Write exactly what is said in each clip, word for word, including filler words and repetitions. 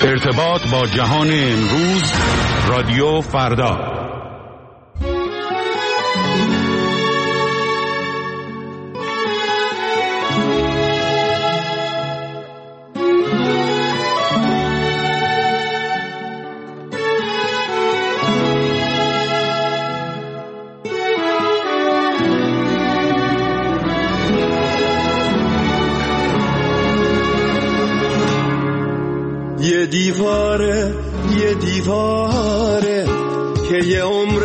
ارتباط با جهان امروز، رادیو فردا. یه دیواره یه دیواره که یه عمر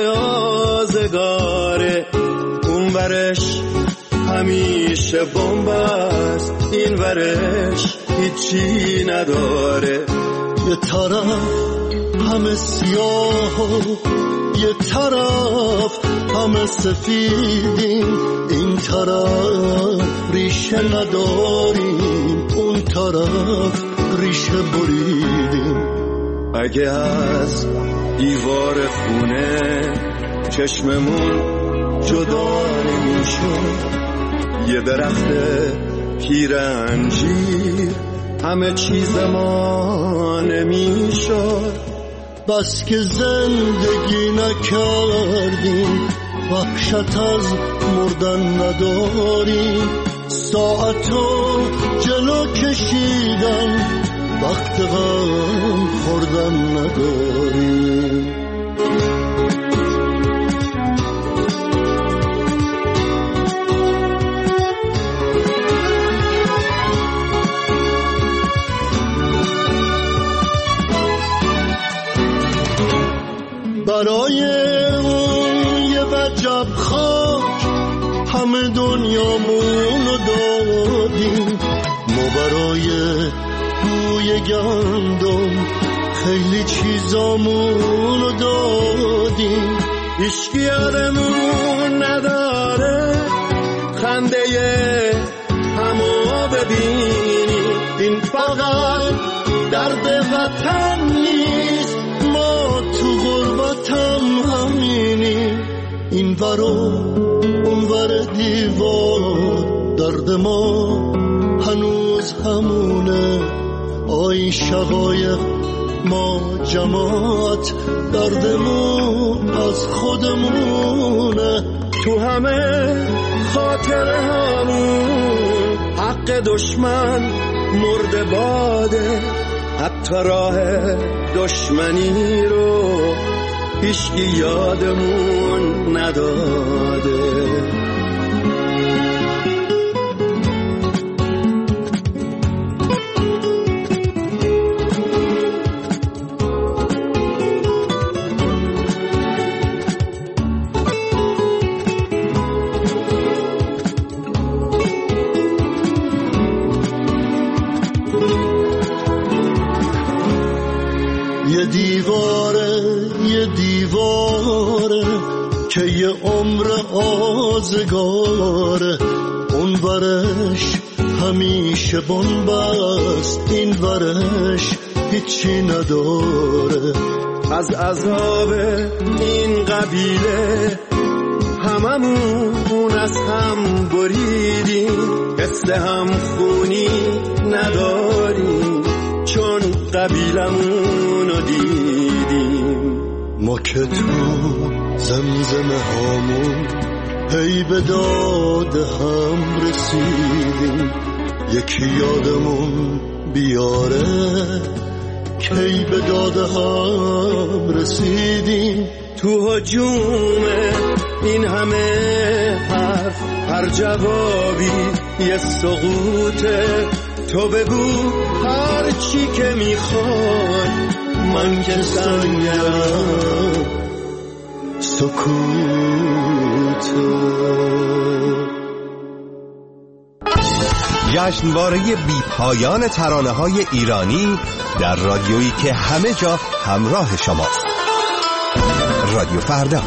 آزگاره، اون ورش همیشه بمب است، این ورش هیچی نداره. یه طرف همه سیاه و یه طرف همه سفیدیم، این طرف ریشه نداریم، اون طرف ریشه بریدیم. اگه از دیوار خونه چشممون جدا نمیشد، یه درخت پیر انجیر همه چیز ما نمیشد. بس که زندگی نکردیم، وحشت از مردن نداریم، ساعتو جلو کشیدن وقت غم خوردن نداریم. برای اون یه وجب خاک همه دنیامونو دادیم، ما برای بوی گندم خیلی چیزامونو دادیم. هیچکی یادمون نداره خنده همو ببینی، این فقط درد وطن نیست، ما تو غربتم همینی. این ورو اون ور دیوار درد ما هنوز همونه، آی شقایق ما جماعت دردمون از خودمونه. تو همه خاطره همون حق دشمن مرده باده، حتی راه دشمنی رو هیچکی یادمون نداده. یه دیواره یه دیواره که یه عمر آزگاره، اون ورش همیشه بمب است، این ورش هیچی نداره. از عذاب این قبیله هممون از هم بریدیم، حس هم خونی نداریم چون قبیلمون رو دیدیم. ما که تو زمزمه هامون هی به داد هم رسیدیم، یکی یادمون بیاره کی به داد هم رسیدیم. تو هجوم این همه حرف هر جوابی یه سقوطه، تو بگو هر چی که میخوای من که سنگرم سکوته. جشنواره بی پایان ترانه های ایرانی در رادیویی که همه جا همراه شماست. رادیو فردا.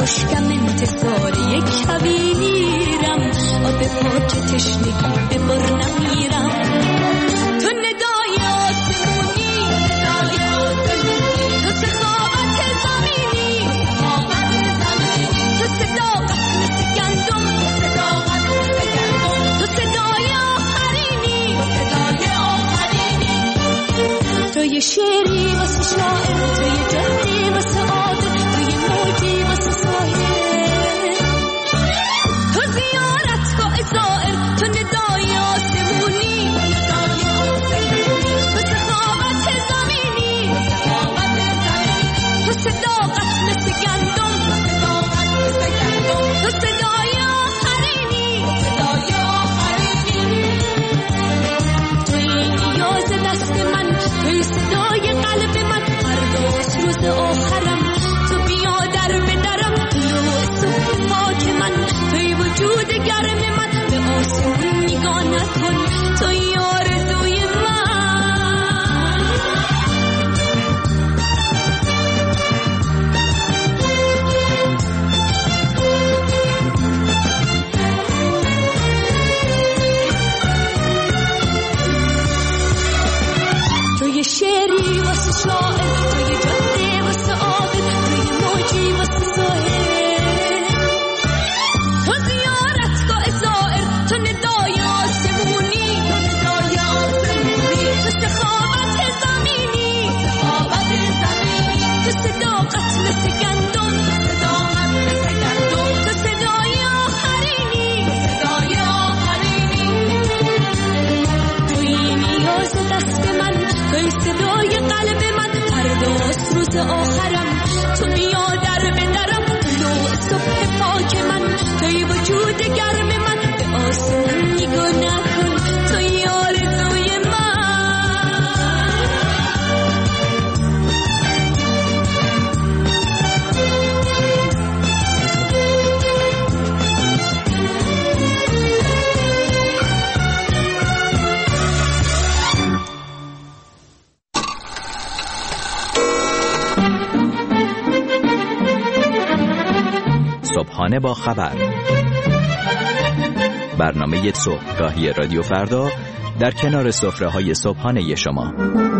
مشکم انتصار یک کویرم، آب پاک تشنگی به بر نمیرم. تو ندای آسمونی، ندای آسمونی، تو سخاوت زمینی، سخاوت زمینی، تو صداقت مثل گندم، صداقت مثل گندم، تو صدای آخرینی، صدای آخرینی. تو یه شعری واسه شاعر، تو یه جادی واسه عادل، تو یه موجی واسه ساحل، تو زیارتگاه زائر، تو ندای آسمونی، ندای آسمونی، تو سخاوت زمینی، سخاوت زمینی، تو صداقت مثل گندم، صداقت مثل گندم، تو صدای آخرینی، صدای آخرینی. توی نیاز دست من، توی صدای قلب من، فرداست روز آخرم. تو بیا در به درم، طلوع صبح پاک من، توی وجود گرم من، به آسمون نگاه نکن، توی آرزوی من. توی شعری واسه شاعر، توی جاده واسه عابد، توی موجی واسه ساحل، تو زیارتگاه زائر، تو ندای آسمونی، تو ندای آسمونی، تو سخاوت زمینی، سخاوت زمینی، تو صداقت مثل گندم، صداقت مثل گندم، تو صدای آخرینی، صدای آخرینی. توی نیاز دست من، توی صدای قلب من، فرداست روز آخرم. تو بیا در به درم، طلوع صبح پاک من، توی وجود گرم من، به آسمون نگاه نکن، توی آرزوی من. صبحانه با خبر، برنامه صبحگاهی رادیو فردا در کنار سفره‌های صبحانه شما.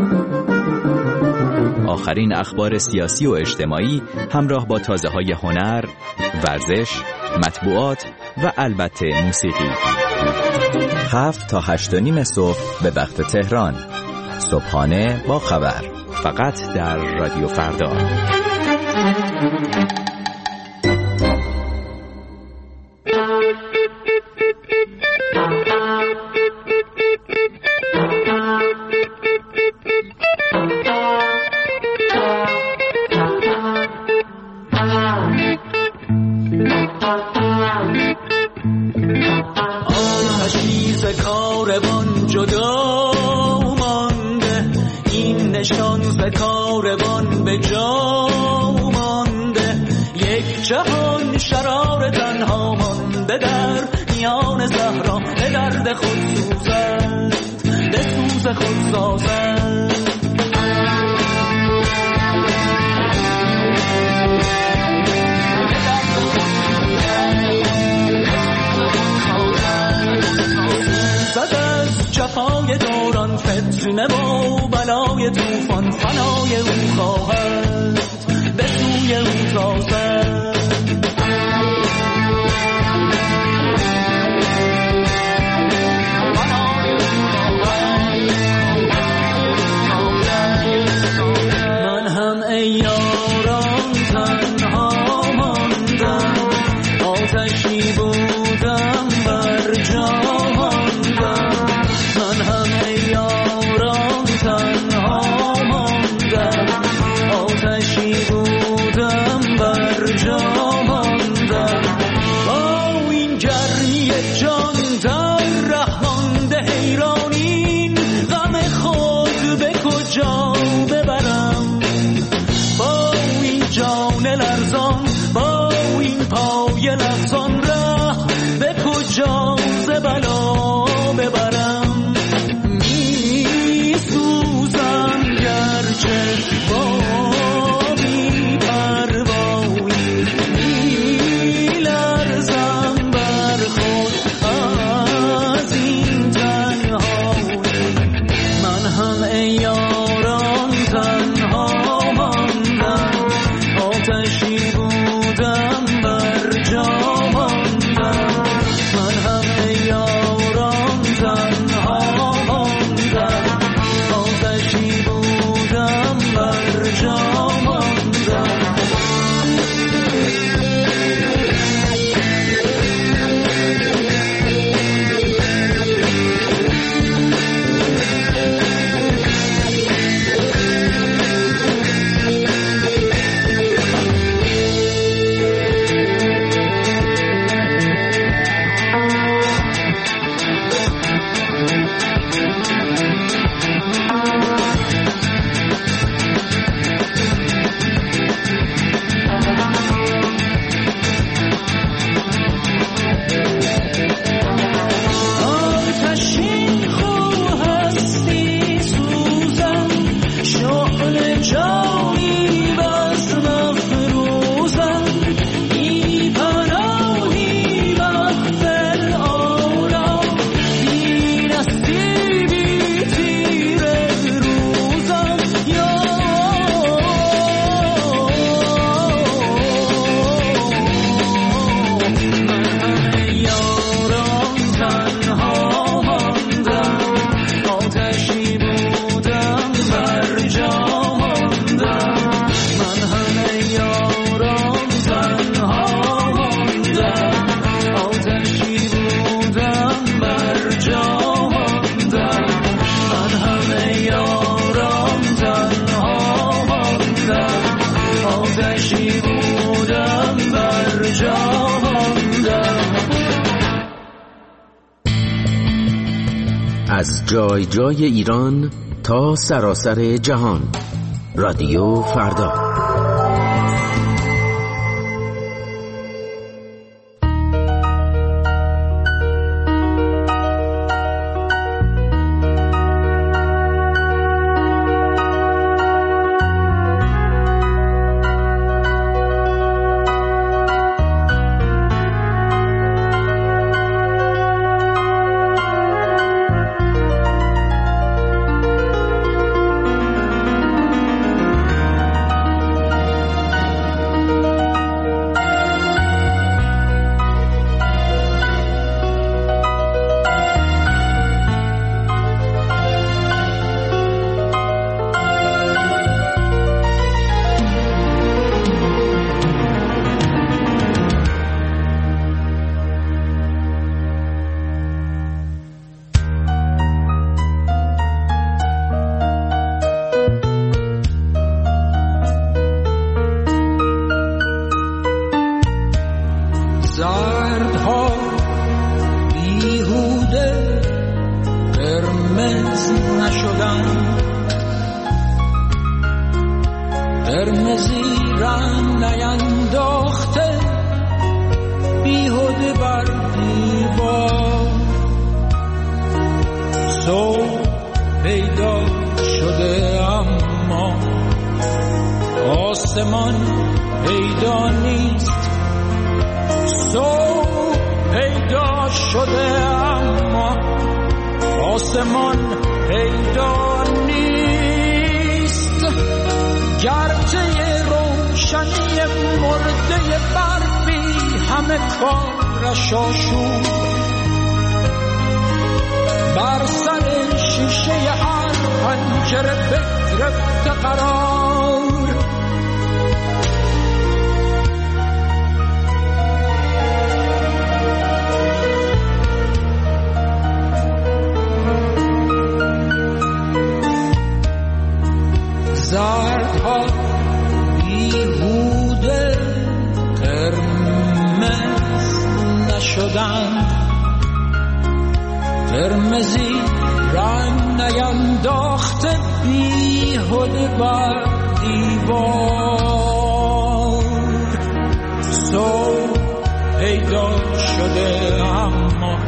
آخرین اخبار سیاسی و اجتماعی همراه با تازه‌های هنر، ورزش، مطبوعات و البته موسیقی. هفت تا هشت و نیم صبح به وقت تهران. صبحانه با خبر، فقط در رادیو فردا. جهان شرار تنها مانده در میان صحرا، به درد خود سوزد، به سوز خود سازد. سوزد از جفای دوران، فتنه و بلای طوفان، فنای او خواهد، به سوی او تازد. از جای جای ایران تا سراسر جهان. رادیو فردا. قرمزی رنگ نینداخته بیهوده بر دیوار. صبح پیدا شده اما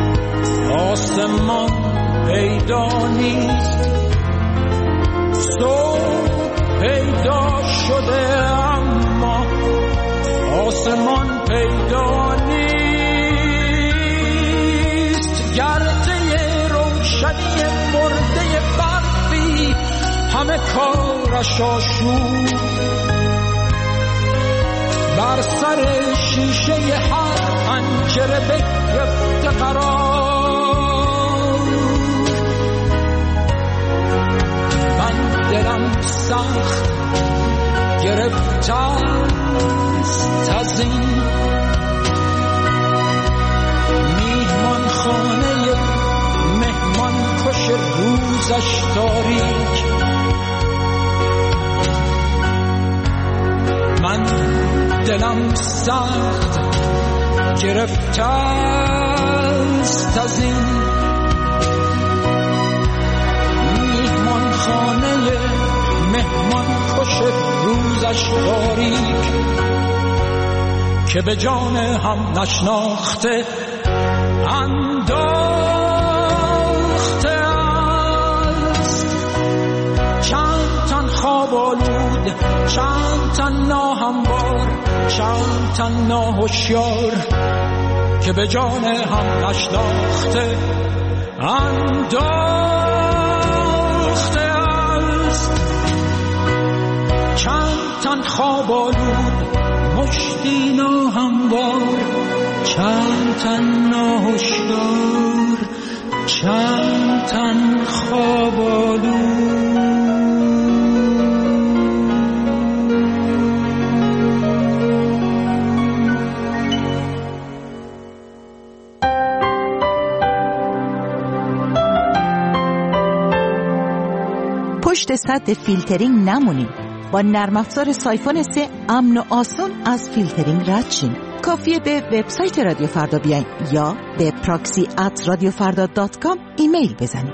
آسمان پیدا نیست. صبح پیدا شده اما آسمان پیدا نیست. گرده روشنی مرده برفی همه کارش آشود، بر سر شیشه هر پنجره بگرفته قرار. من دلم سخت گرفته است از این میهمان خانه مهمان کش روزش تاریک. من دلم سخت گرفته است از این میهمان خانه مهمان کش روزش تاریک، که به جان هم نشناخته انداخته است. چند تن خواب آلود، چند تن ناهموار، چند تن ناهوشیار، که به جان هم نشناخته انداخته است. چند تن خواب آلود، مشتی ناهموار، چند تن ناهوشیار، چند تن خواب آلود. پشت سد فیلترینگ نمونید. با نرم افزار سایفون سه امن و آسان از فیلترینگ رد شین. کافیه به وبسایت رادیو فردا بیاین یا به پراکسی ات رادیو فردا دات کام ایمیل بزنید.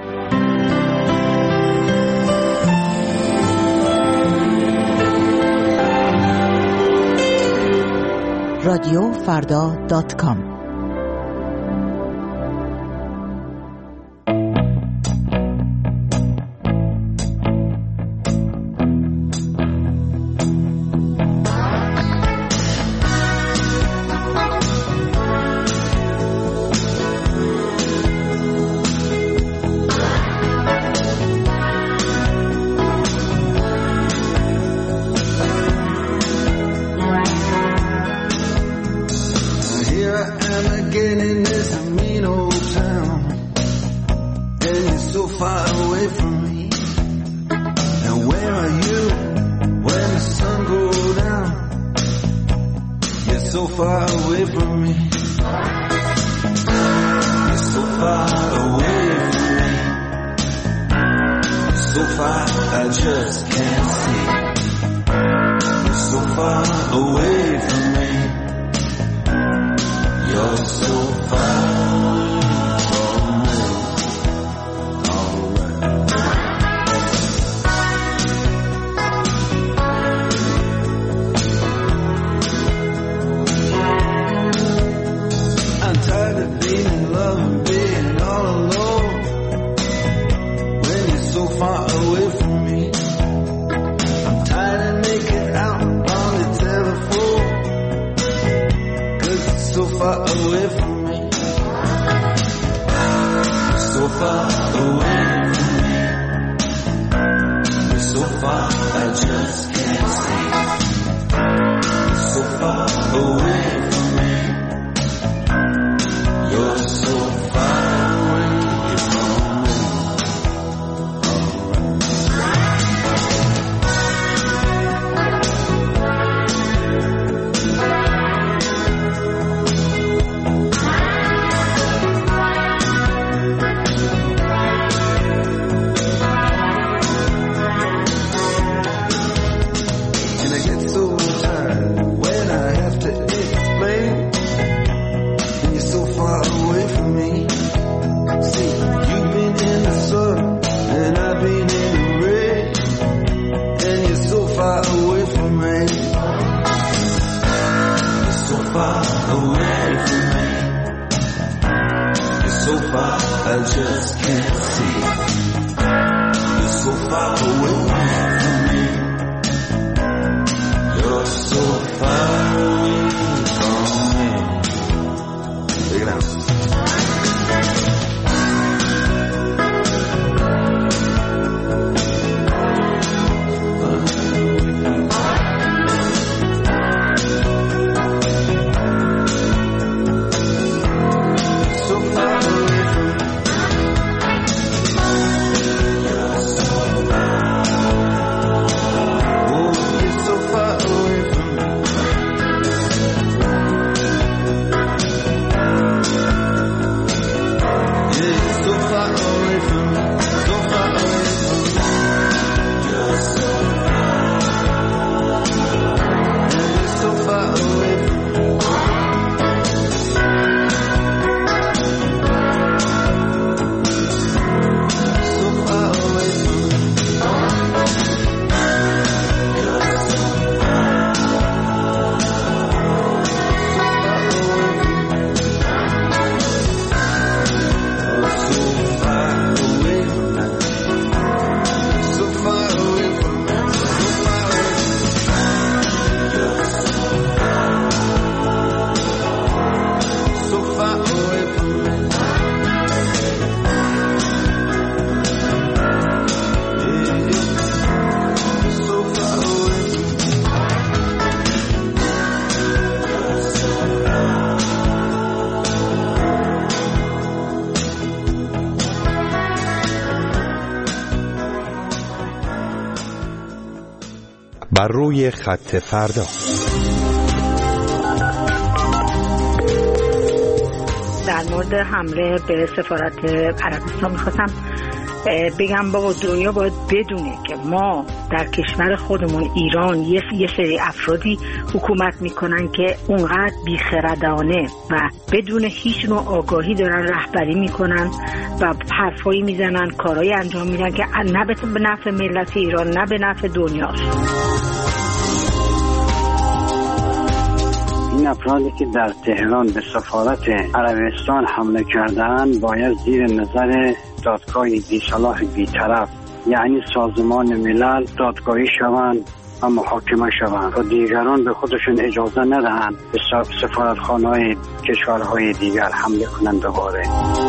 رادیو فردا دات کام. بر روی خط فردا. در مورد حمله به سفارت عربستان میخواستم بگم بابا دنیا باید بدونه که ما در کشور خودمون ایران یه یه سری افرادی حکومت میکنن که اونقدر بیخردانه و بدون هیچ نوع آگاهی دارن رهبری میکنن و حرفایی میزنن، کارهایی انجام میدن که نه به نفع ملت ایران نه به نفع دنیاست. این افرادی که در تهران به سفارت عربستان حمله کردند باید زیر نظر دادگاه بی‌صلاح بی‌طرف یعنی سازمان ملل دادگاهی شوند و محاکمه شوند و دیگران به خودشون اجازه ندهند به سفارتخانه‌های کشورهای دیگر حمله کنند. دوباره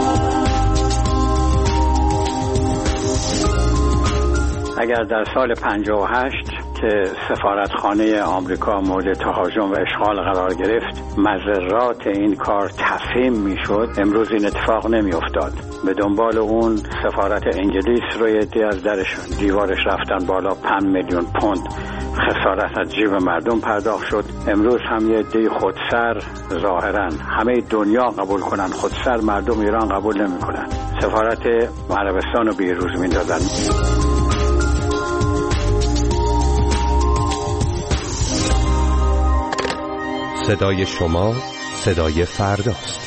اگر در سال پنجاه و هشت که سفارتخانه آمریکا مورد تهاجم و اشغال قرار گرفت مضرات این کار تفهیم میشد، امروز این اتفاق نمی افتاد. به دنبال اون سفارت انگلیس رو یه دی از درشون دیوارش رفتن بالا، پنج میلیون پوند خسارت از جیب مردم پرداخت شد. امروز هم یه دی خودسر ظاهرا همه دنیا قبول کنن، خودسر مردم ایران قبول نمی کنن. سفارت عربستان رو بیروز می دادن. صدای شما صدای فرداست.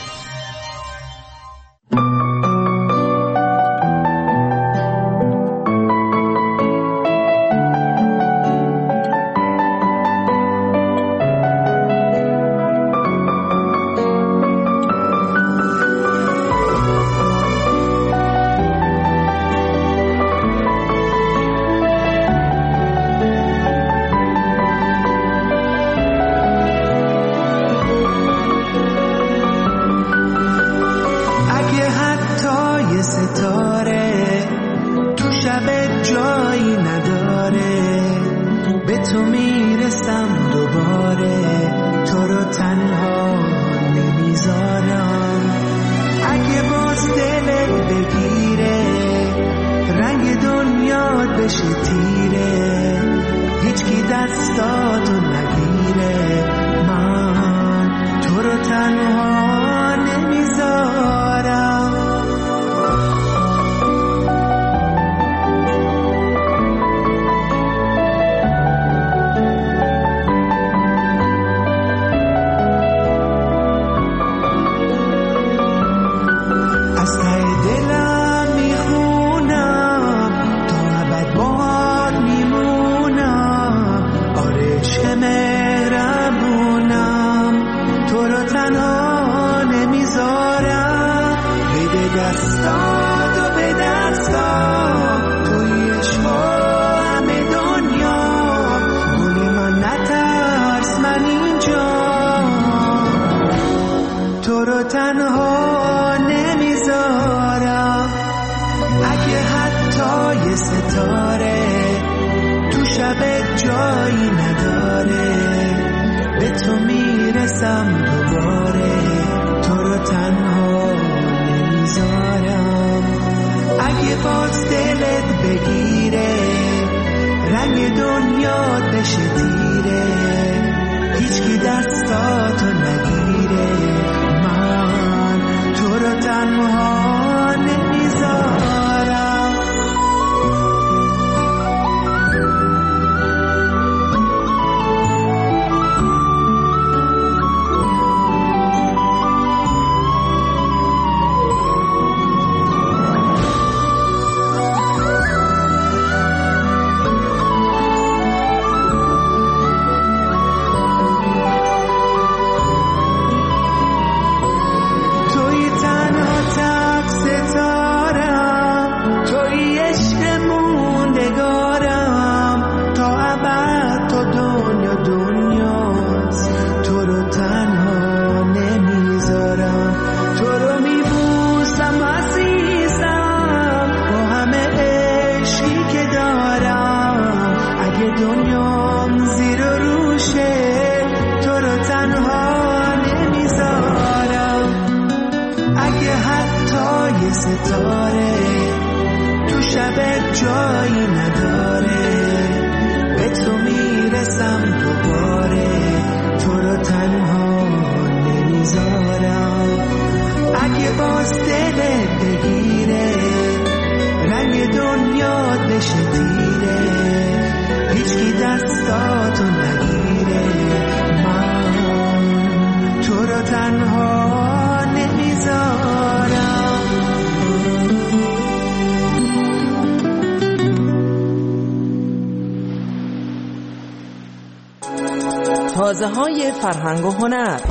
تنها نمیذارم. تازه های فرهنگ و هنر.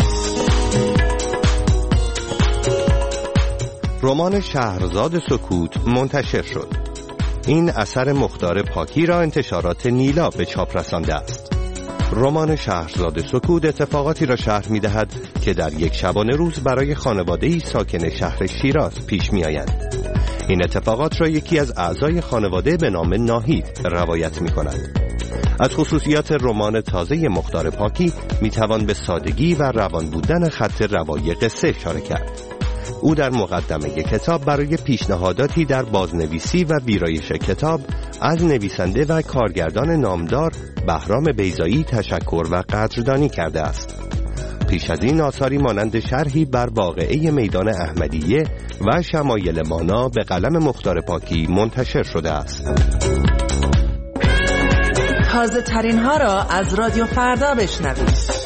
رمان شهرزاد سکوت منتشر شد. این اثر مختار پاکی را انتشارات نیلا به چاپ رسانده است. رمان شهرزاد سکوت اتفاقاتی را شرح می‌دهد که در یک شبانه روز برای خانواده‌ای ساکن شهر شیراز پیش می‌آیند. این اتفاقات را یکی از اعضای خانواده به نام ناهید روایت می‌کند. از خصوصیات رمان تازه مختار پاکی می‌توان به سادگی و روان بودن خط روایی قصه اشاره کرد. او در مقدمه کتاب برای پیشنهاداتی در بازنویسی و ویرایش کتاب از نویسنده و کارگردان نامدار بهرام بیضایی تشکر و قدردانی کرده است. پیش از این آثاری مانند شرحی بر واقعه میدان احمدیه و شمایل مانا به قلم مختار پاکی منتشر شده است. تازه ترین ها را از رادیو فردا بشنوید.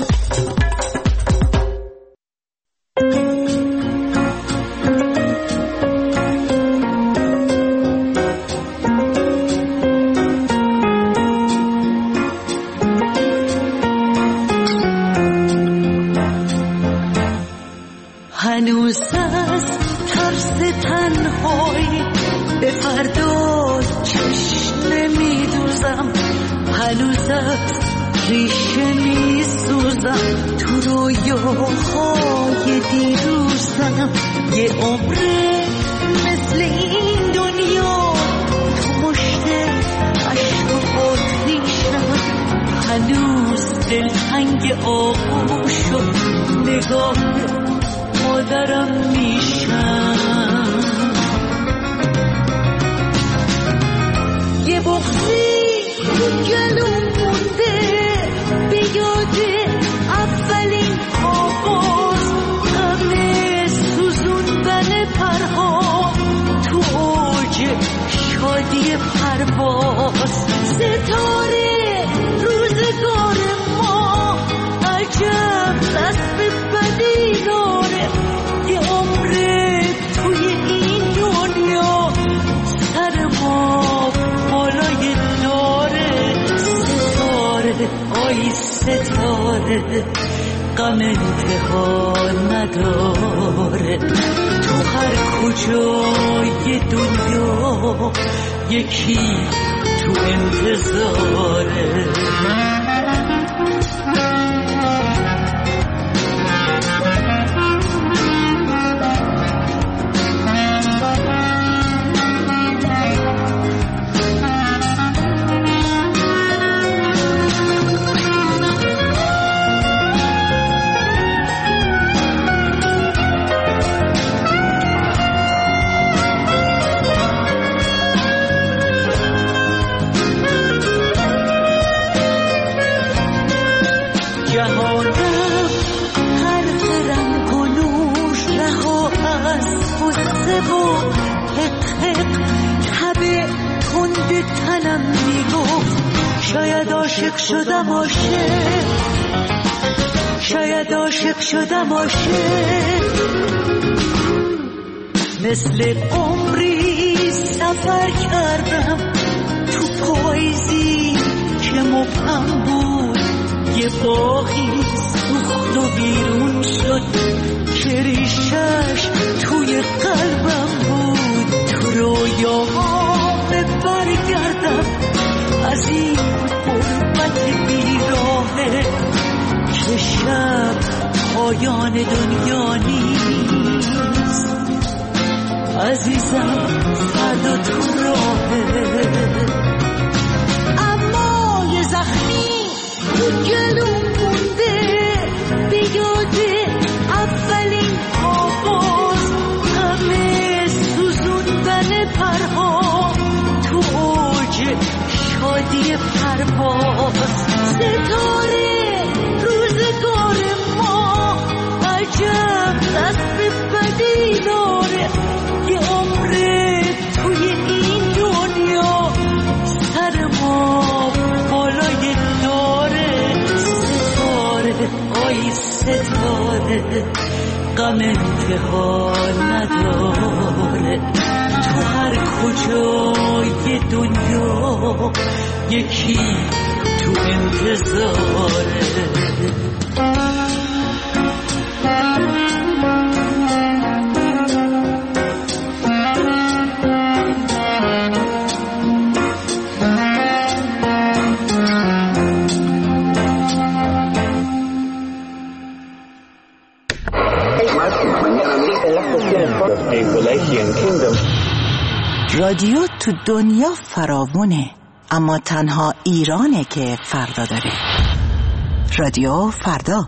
هنوز از ترس تنهایی به فردا چشم نمیدوزم، هنوز از ریشه میسوزم، تو رویاهای دیروزم. یه عمره مثل این دنیا تو مشت عشق و آتیشم، هنوز دلتنگ آغوش و نگاه مادرم میشم. یه بغضی تو گلوم مونده به یاد اولین آغاز، غم سوزوندن پرها تو اوج شادی پرواز. ستاره روزگار ما عجب دست بدی داره، یه عمره توی این دنیا سر ما بالای داره. ستاره آی ستاره غم انتها نداره، تو هر کجای دنیا یکی تو انتظاره. شاید عاشق شدم عاشق، شاید عاشق شدم عاشق، مثل عمری سفر کردم تو پاییزی که مبهم بود. یه باغی سوخت و بیرون شد که ریشش توی قلبم بود. تو رویاهام برگردم از این غربت بیراهه که شب پایان دنیا نیست. عزیزم فردا تو راهه، اما یه زخمی تو گلوم مونده به یاد اولین آغاز، غم سوزوندن پرها تو اوج شادی پرواز. ستاره روزگار ما عجب دست بدی داره، یه عمره توی این دنیا سر ما بالای داره. ستاره آی ستاره غم انتحال نداره. تو هر کجای دنیا یکی تو انتظاره. رادیو تو دنیا فراوونه، اما تنها ایرانه که فردا داره. رادیو فردا.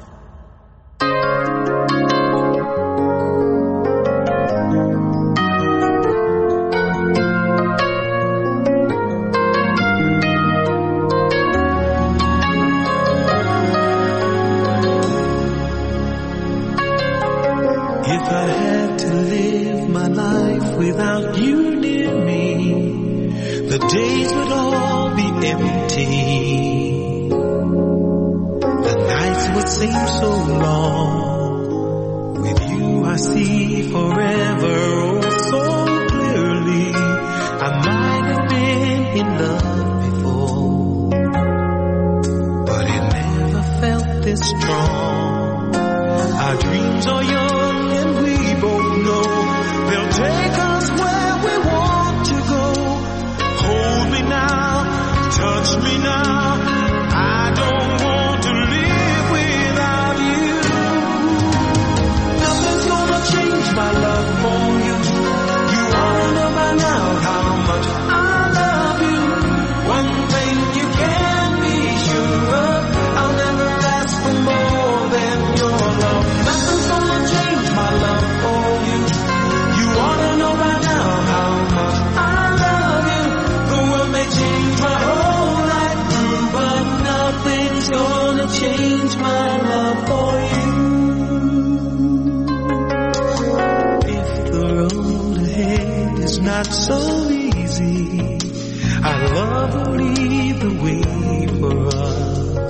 If I had to live my life without you near me, the days would all be empty. The nights would seem so long. With you I see forever oh so clearly. I might have been in love before, but it never felt this strong. Our dreams are young and we both know they'll take us where we want to go. Hold me now, touch me now. I don't want to live without you. Nothing's gonna change my love for you. You ought to know by now how much I love you. One thing you can be sure of, I'll never ask for more than your love. Nothing's gonna change my love for you. You ought to know by now how much I love you. The world may change my whole life through, but nothing's gonna change my love for you. If the road ahead is not so easy, our love will lead the way for us.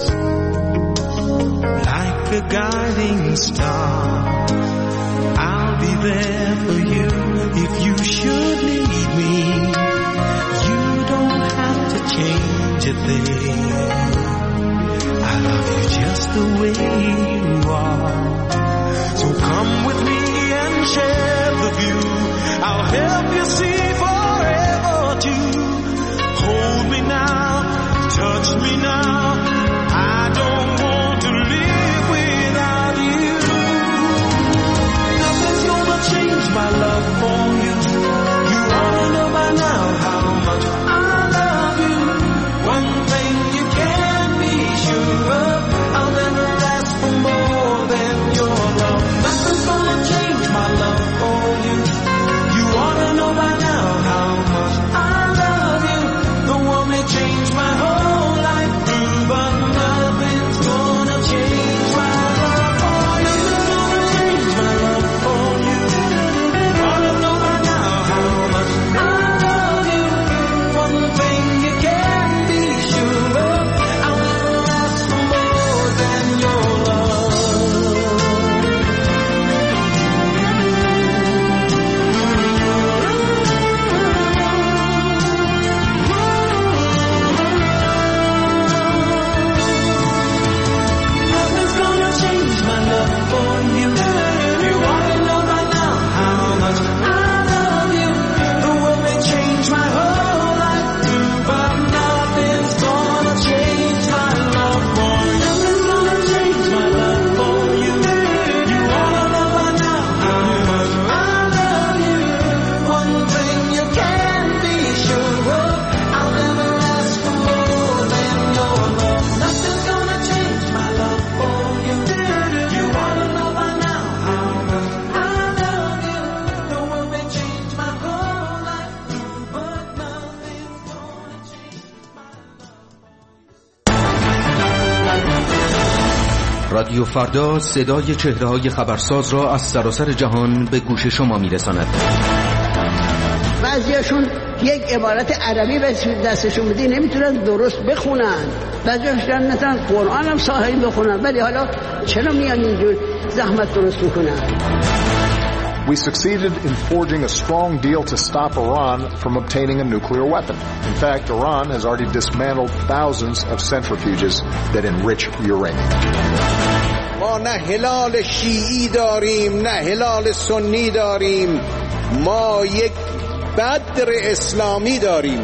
Like a guiding star, I'll be there for you if you should need me. You don't have to change a thing. I love you just the way you are. So come with me and share the view. I'll help you see forever too. Hold me now, touch me now. I don't want to live without you. Nothing's gonna change my love for you. You ought to know by now how much I love you. One thing you can be sure of, I'll never ask for more than your love. Nothing's gonna change my love for you. You ought to know by now how much I love you. The world may change my whole life through, but nothing's gonna change my love for you. Nothing's gonna change my love for you. You ought to know by now how much I love you. One thing you can be sure of, I'll never ask for more than your love. Nothing's gonna change my love for you. You ought to know by now how much I love you. The world may change my whole life through, but nothing's gonna change my love for you. Nothing's gonna change my love for you. You ought to know by now how much I love you. One thing you can be sure of, I'll never ask for more than your love. Nothing's gonna change my love for you. You ought to know by now how much I love you. The world may change my whole life through, but nothing's gonna change my love. رادیو فردا صدای چهره‌های خبرساز را از سراسر جهان به گوش شما می‌رساند. بعضیاشون یک عبارت عربی به دستشون بدی نمیتونن درست بخونن، بعضیاشون نمیتونن قرآن هم صحیح بخونن، ولی حالا چرا میان اینجور زحمت درست میکنن؟ we succeeded in forging a strong deal to stop Iran from obtaining a nuclear weapon. In fact, Iran has already dismantled thousands of centrifuges that enrich uranium. ما نه هلال شیعی داریم نه هلال سنی داریم، ما یک بدر اسلامی داریم.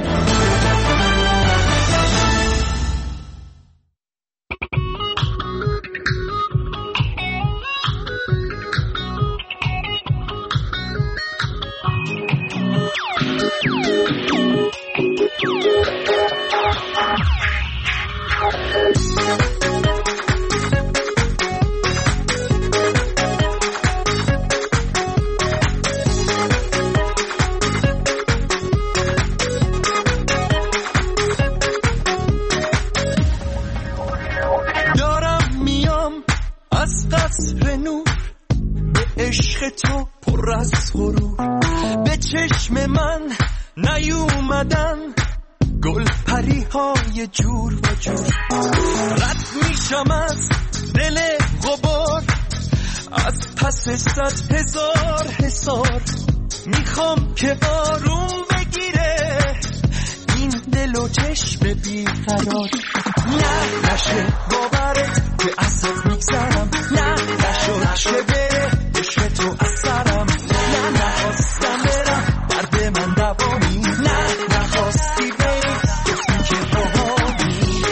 صد هزار حسار میخوام که آروم بگیره این دل و چشم بیقرار. نه نشه باورت که ازت میگذرم، نه نشو نشه بره عشق تو از سرم، نه نخواستم برم درد من دوامی، نه نخواستی بری گفتی که باهامی.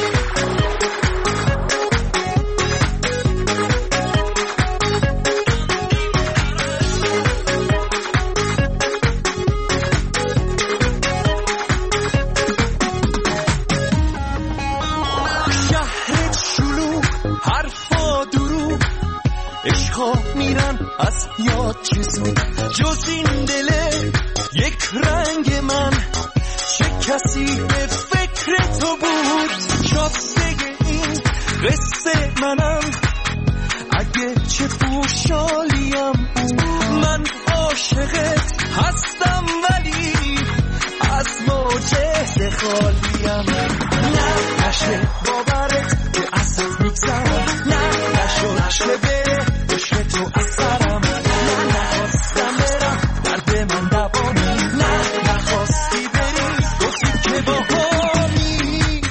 از یاد چیزی جز این دله یک رنگ من، چه کسی به فکر تو بود شاسته این قصه منم، اگه چه خوشحالیم من عاشقت هستم ولی از موجه خالیم. نه نشه باورت که ازت میگذرم، نه نشو نشه بره عشق تو از سرم، نه نخواستم برم درد من دوامی، نه نخواستی بری گفتی که باهامی.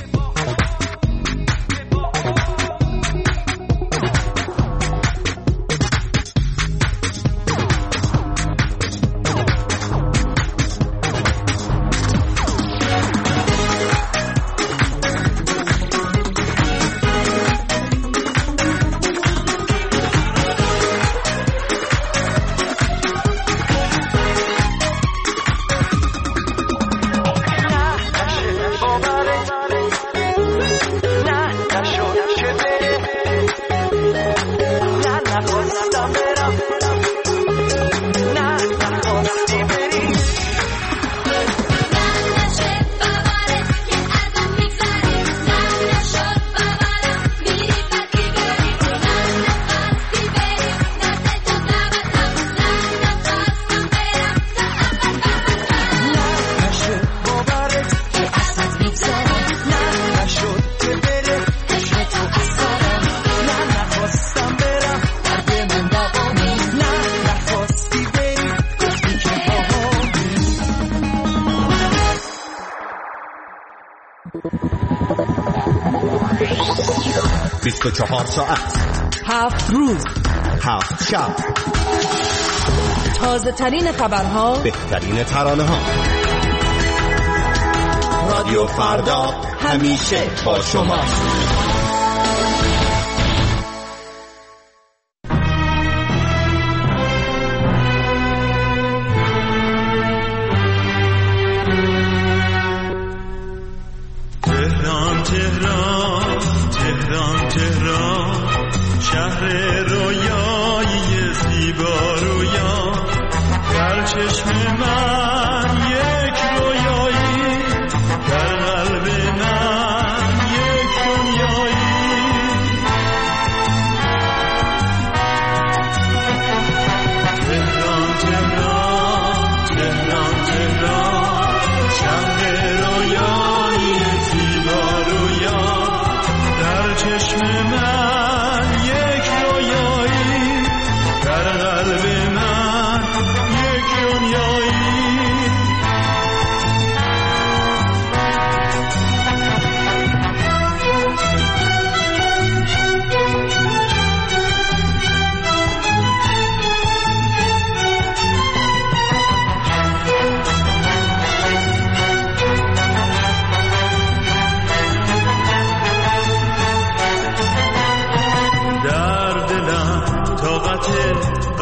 بیست و چهار ساعت، هفت روز، هفت شب، تازه ترین خبرها، بهترین ترانه ها. رادیو فردا همیشه با شما. تهران تهران تهران تهران، شهر رویایی زیبا رویا، در چشم من یک رویایی، در قلب من یک دنیا.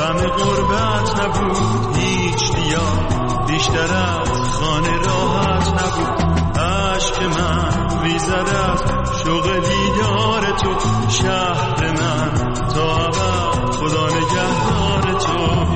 غم غربت نبود هیچ دیار بیشتر از خانه راحت نبود عشق من ریزد از شوق دیدار تو شهر من تا ابد خدا نگهدار تو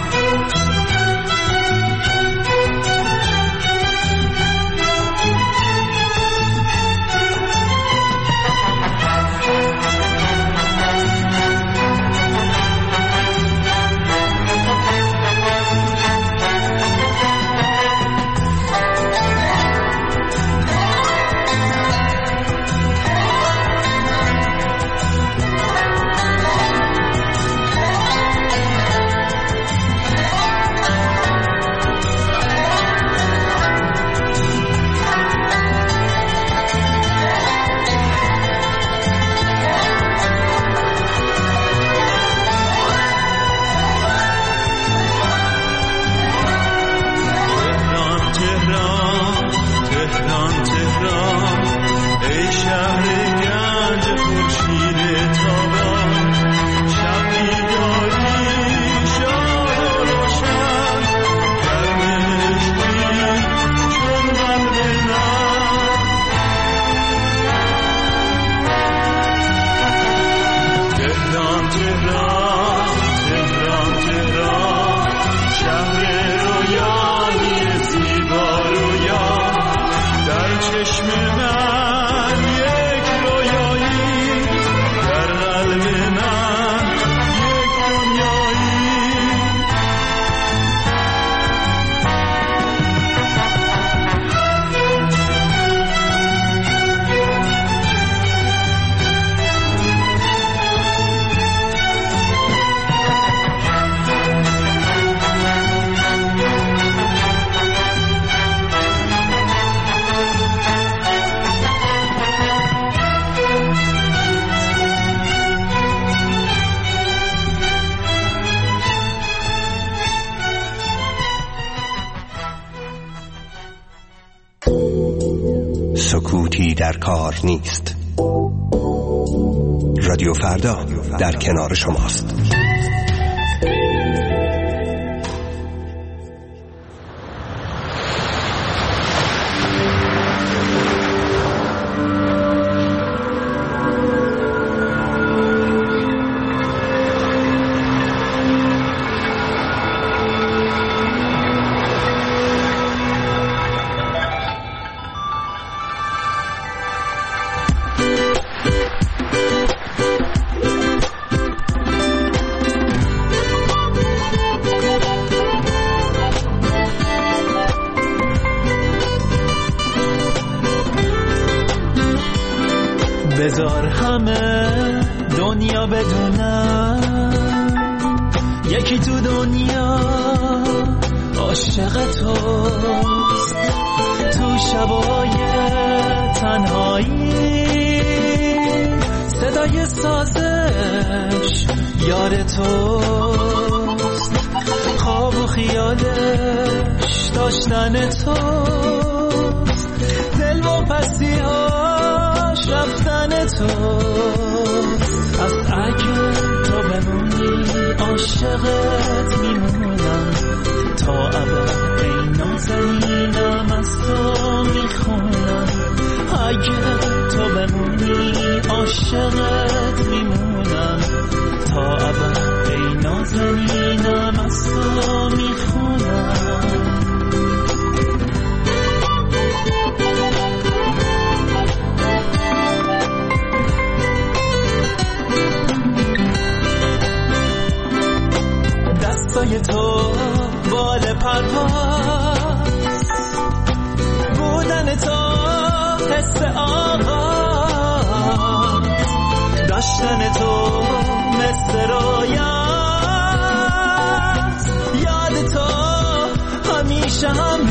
سکوتی در کار نیست. رادیو فردا در کنار شماست. بذار همه دنیا بدونم یکی تو دنیا عاشق توست، تو شبای تنهایی صدای سازش یار توست، خواب و خیالش داشتن توست، دل و پسیاش رفتن توست. از اگه تو بمونی عاشقت میمونم تا ابد، ای نازنینم از تو میخونم. اگه تو بمونی عاشقت میمونم تا ابد، ای نازنینم از تو میخونم. دستای تو بال پرواز، بودن تو حس آغاز، داشتن تو مثل رویاست، یاد تو همیشه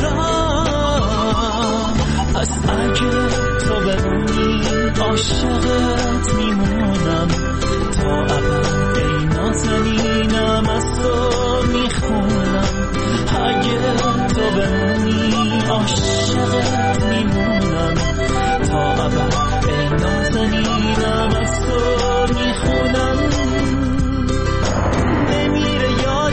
همراه. پس اگه تو بمونی عاشقت میمونم تا ابد، ای نازنینم از تو میخونم. اگه تو بمونی عاشقت میمونم تا ابد، ای نازنینم از تو میخونم. نمیره یا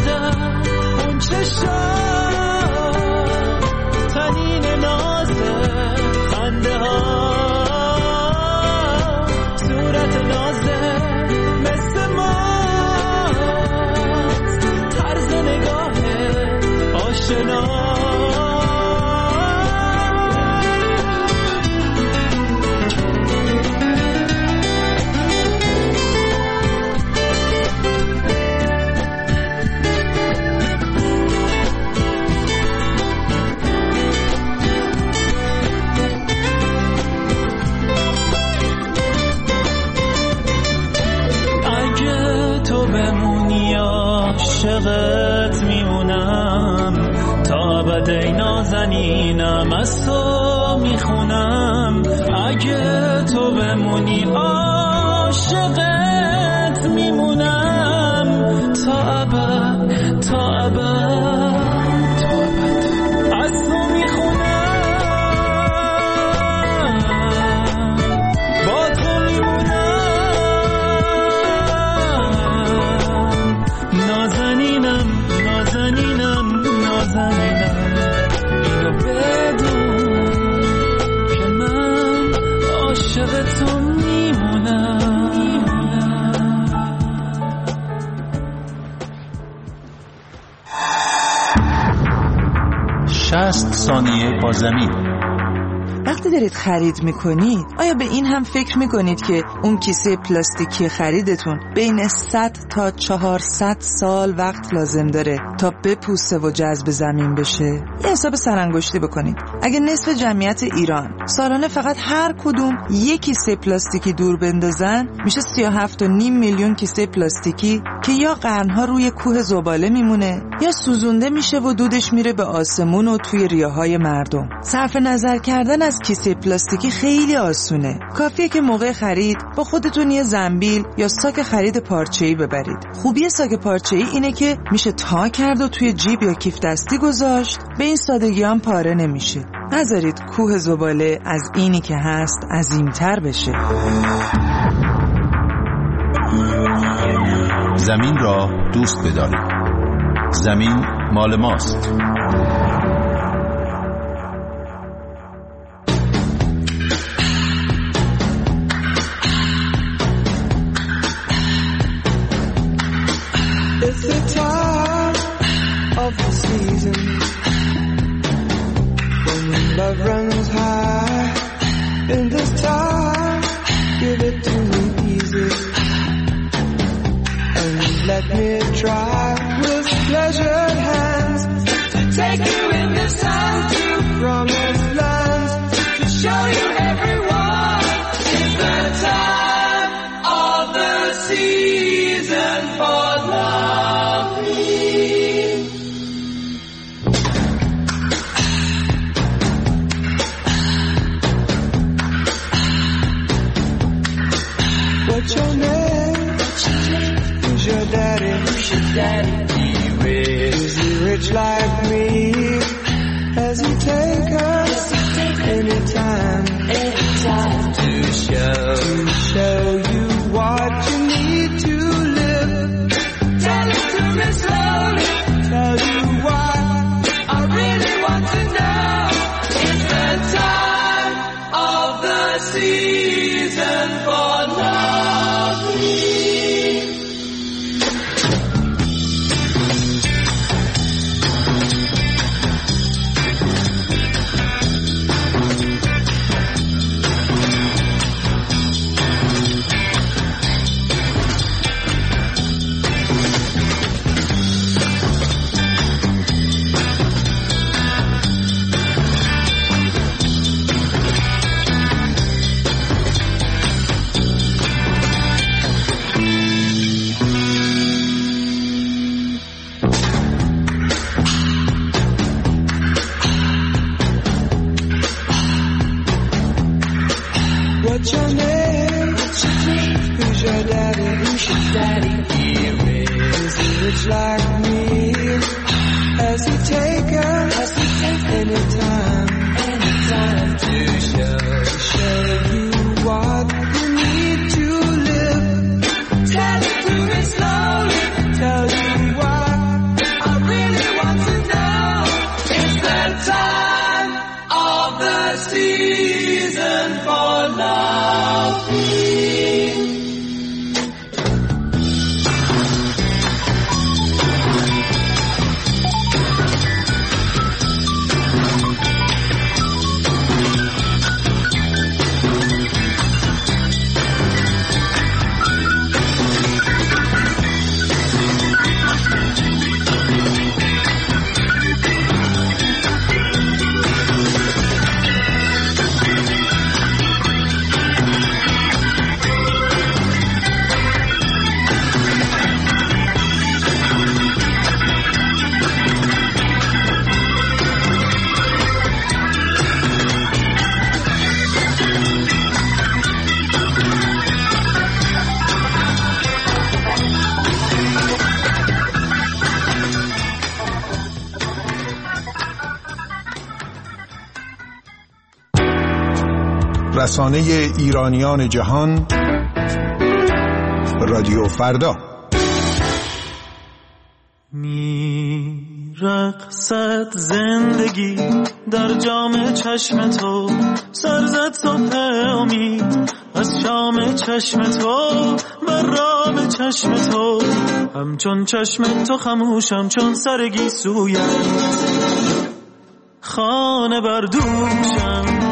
عاشقت میمونم تا ابد ای نازنینم از تو میخونم اگه تو بمونی عاشقت میمونم تا ابد تا ابد تا ابد از تو میخونم با تو میمونم نازنینم نازنینم نازنینم اینو بدون که من عاشق تو میمونم. شصت ثانیه با زمین. وقتی دارید خرید میکنید آیا به این هم فکر میکنید که اون کیسه پلاستیکی خریدتون بین صد تا چهارصد سال وقت لازم داره تا بپوسه و جذب زمین بشه؟ یه حساب سرانگشتی بکنید. اگه نصف جمعیت ایران سالانه فقط هر کدوم یک کیسه پلاستیکی دور بندازن میشه سی و هفت و نیم میلیون کیسه پلاستیکی که یا قرنها روی کوه زباله میمونه یا سوزونده میشه و دودش میره به آسمون و توی ریه‌های مردم. صرف نظر کردن از کیسه پلاستیکی خیلی آسونه. کافیه که موقع خرید با خودتون یه زنبیل یا ساک خرید پارچه‌ای ببرید. خوبی ساک پارچه‌ای اینه که میشه تا کرد و توی جیب یا کیف دستی گذاشت، به این سادگی هم پاره نمیشه. نذارید کوه زباله از اینی که هست عظیم‌تر بشه. زمین را دوست بدارید. زمین مال ماست. It's the time of the season when love runs high. In this time, give it to me easy and let me try with pleasured hands to take you in this time to promised lands, to show you everyone. It's the time of the season for loving. What's your name? Who's your daddy? Who's your daddy? He rich. Is he rich like me? Has he take us anytime? Anytime to show to show you what you need to live. Tell it to me slowly. Tell you what I really want to know. It's the time of the season for loving. What's your name? What's your name? Who's your daddy? Who's your daddy? He rich. Is he rich like me? Has he taken? Has he taken anytime? Anytime to show, to show you what you need to live. Tell it to me slowly. Tell you what I really want to know. It's the time of the season for loving. رسانه ایرانیان جهان، رادیو فردا. میرقصد زندگی در جام چشم تو، سرزد صبح امید از شام چشم تو، بر رام چشم تو، همچون چشم تو خموشم چون سر گیسویت، خانه بر دوشم.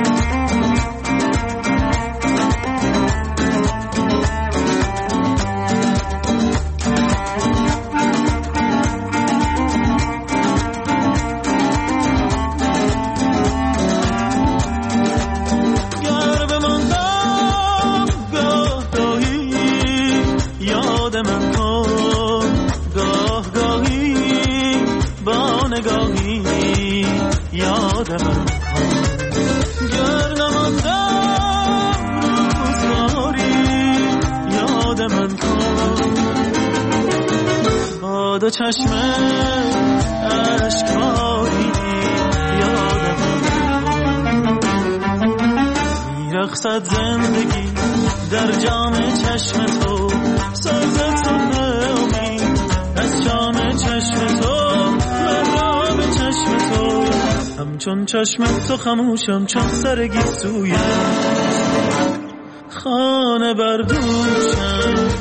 دو چشم اشکباری یادم میرقصد زندگی در جام چشم تو، سرزد صبح امید از شام چشم تو، مرام چشم تو، همچون چشم تو خموشم چون سر گیسویت، خانه بر دوشم.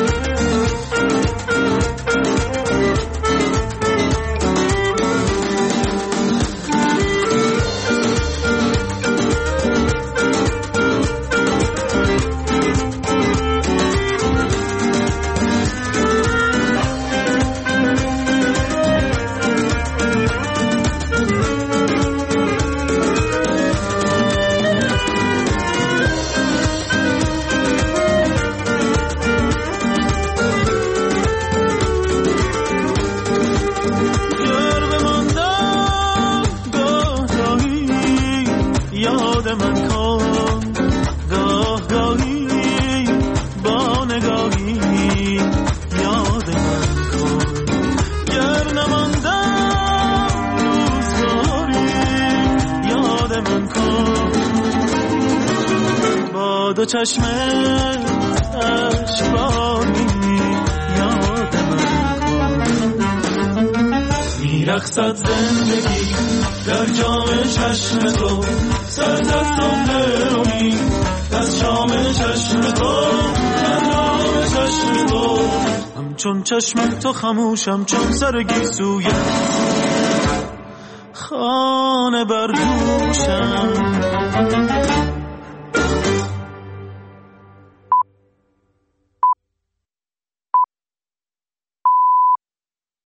دو چشم اشکباری یادم میرقصد زندگی در جام چشم تو، سرزد صبح امید از شام چشم تو، مرام چشم تو، همچون چشم تو خموشم چون سر گیسویت، خانه بر دوشم.